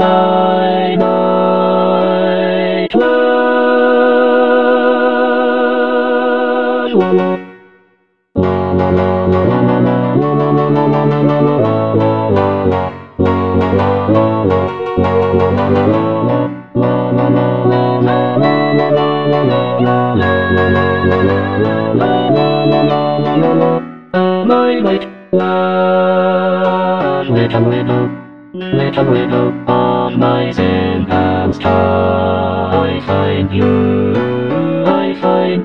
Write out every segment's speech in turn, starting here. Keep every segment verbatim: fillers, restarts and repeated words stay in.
My night was my night was little widow, little widow of my sin and star. I find you, I find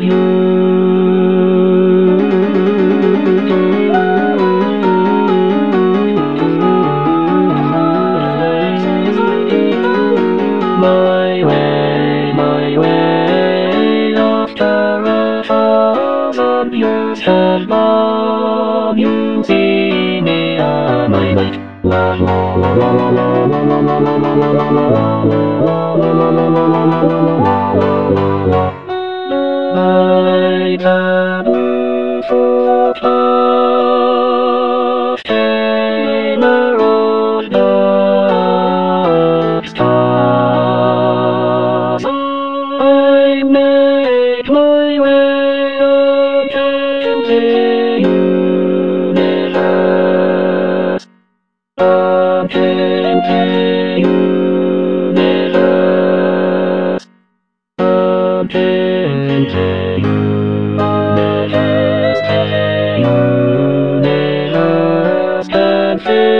My way, my way, after a thousand years has gone, you see me on my night. La la la la la la la la la la My taboo for love came a rose dark stars. I make my way up to the universe, up to the universe, up to the universe, the universe can feel